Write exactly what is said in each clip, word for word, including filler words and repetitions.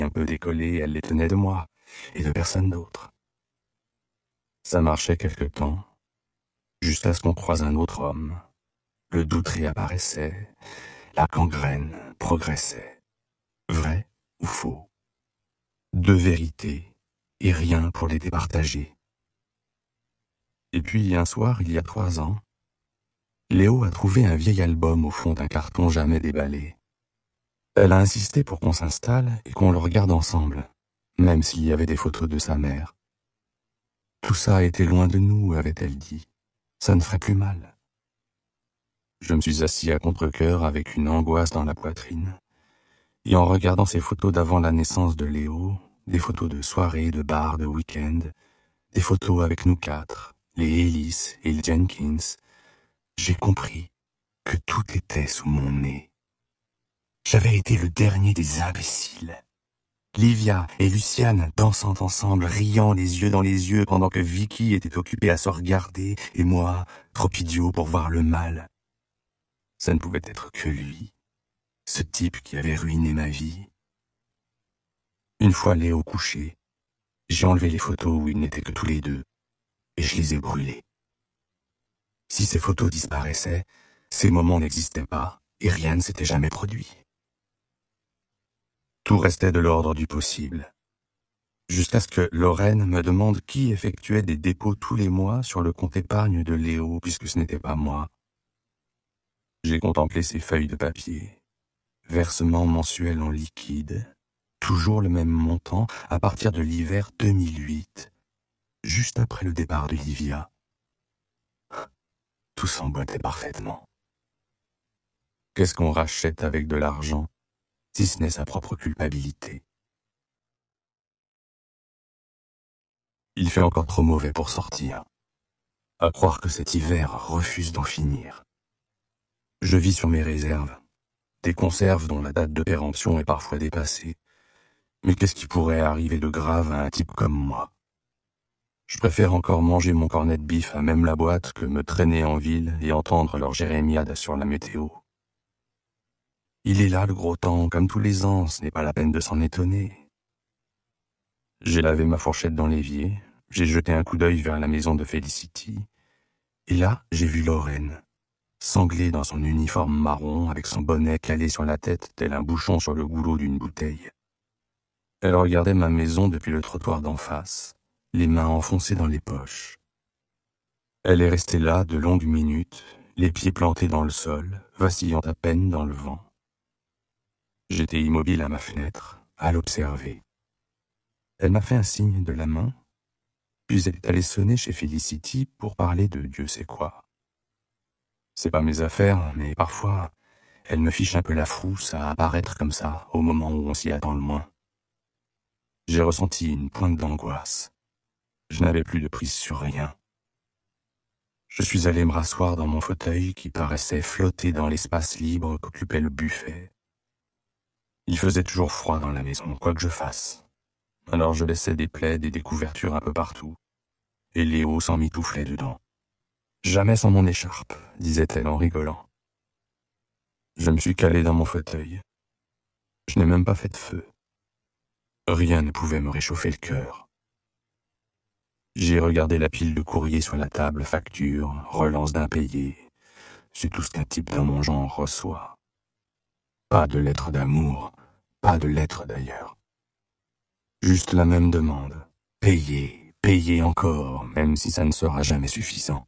un peu décollées, elle les tenait de moi, et de personne d'autre. Ça marchait quelque temps, jusqu'à ce qu'on croise un autre homme. Le doute réapparaissait, la gangrène progressait. Vrai ou faux? Deux vérités, et rien pour les départager. Et puis, un soir, il y a trois ans, Léo a trouvé un vieil album au fond d'un carton jamais déballé. Elle a insisté pour qu'on s'installe et qu'on le regarde ensemble, même s'il y avait des photos de sa mère. Tout ça était loin de nous, avait-elle dit. Ça ne ferait plus mal. Je me suis assis à contre-cœur avec une angoisse dans la poitrine, et en regardant ces photos d'avant la naissance de Léo, des photos de soirées, de bars, de week-end, des photos avec nous quatre, les Ellis et les Jenkins, j'ai compris que tout était sous mon nez. J'avais été le dernier des imbéciles. Livia et Luciane dansant ensemble, riant les yeux dans les yeux pendant que Vicky était occupée à se regarder et moi, trop idiot pour voir le mal. Ça ne pouvait être que lui, ce type qui avait ruiné ma vie. Une fois Léo couché, j'ai enlevé les photos où ils n'étaient que tous les deux et je les ai brûlées. Si ces photos disparaissaient, ces moments n'existaient pas et rien ne s'était jamais produit. Tout restait de l'ordre du possible. Jusqu'à ce que Lorraine me demande qui effectuait des dépôts tous les mois sur le compte épargne de Léo, puisque ce n'était pas moi. J'ai contemplé ces feuilles de papier. Versement mensuel en liquide. Toujours le même montant à partir de l'hiver deux mille huit, juste après le départ de Livia. Tout s'emboîtait parfaitement. Qu'est-ce qu'on rachète avec de l'argent, si ce n'est sa propre culpabilité? Il fait encore trop mauvais pour sortir. À croire que cet hiver refuse d'en finir. Je vis sur mes réserves, des conserves dont la date de péremption est parfois dépassée. Mais qu'est-ce qui pourrait arriver de grave à un type comme moi? Je préfère encore manger mon cornet de bif à même la boîte que me traîner en ville et entendre leur jérémiade sur la météo. Il est là le gros temps, comme tous les ans, ce n'est pas la peine de s'en étonner. J'ai lavé ma fourchette dans l'évier, j'ai jeté un coup d'œil vers la maison de Felicity, et là, j'ai vu Lorraine, sanglée dans son uniforme marron avec son bonnet calé sur la tête tel un bouchon sur le goulot d'une bouteille. Elle regardait ma maison depuis le trottoir d'en face, les mains enfoncées dans les poches. Elle est restée là de longues minutes, les pieds plantés dans le sol, vacillant à peine dans le vent. J'étais immobile à ma fenêtre, à l'observer. Elle m'a fait un signe de la main, puis elle est allée sonner chez Felicity pour parler de Dieu sait quoi. C'est pas mes affaires, mais parfois, elle me fiche un peu la frousse à apparaître comme ça, au moment où on s'y attend le moins. J'ai ressenti une pointe d'angoisse. Je n'avais plus de prise sur rien. Je suis allé me rasseoir dans mon fauteuil qui paraissait flotter dans l'espace libre qu'occupait le buffet. Il faisait toujours froid dans la maison, quoi que je fasse. Alors je laissais des plaids et des couvertures un peu partout, et Léo s'emmitouflait dedans. Jamais sans mon écharpe, disait-elle en rigolant. Je me suis calé dans mon fauteuil. Je n'ai même pas fait de feu. Rien ne pouvait me réchauffer le cœur. J'ai regardé la pile de courriers sur la table, factures, relances d'impayés. C'est tout ce qu'un type dans mon genre reçoit. Pas de lettres d'amour, pas de lettres d'ailleurs. Juste la même demande. Payer, payer encore, même si ça ne sera jamais suffisant.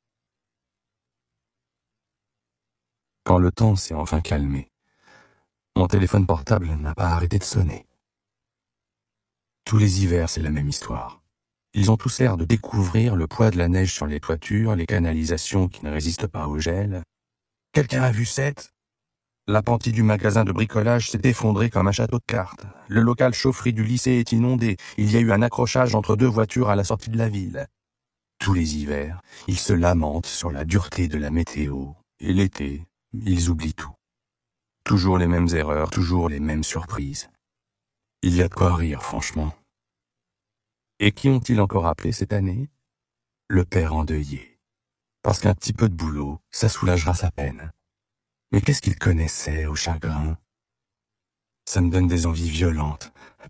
Quand le temps s'est enfin calmé, mon téléphone portable n'a pas arrêté de sonner. Tous les hivers, c'est la même histoire. Ils ont tous l'air de découvrir le poids de la neige sur les toitures, les canalisations qui ne résistent pas au gel. Quelqu'un a vu cette? L'appentis du magasin de bricolage s'est effondré comme un château de cartes. Le local chaufferie du lycée est inondé. Il y a eu un accrochage entre deux voitures à la sortie de la ville. Tous les hivers, ils se lamentent sur la dureté de la météo. Et l'été, ils oublient tout. Toujours les mêmes erreurs, toujours les mêmes surprises. Il y a de quoi rire, franchement. Et qui ont-ils encore appelé cette année? Le père endeuillé. Parce qu'un petit peu de boulot, ça soulagera sa peine. Mais qu'est-ce qu'il connaissait au chagrin? Ça me donne des envies violentes.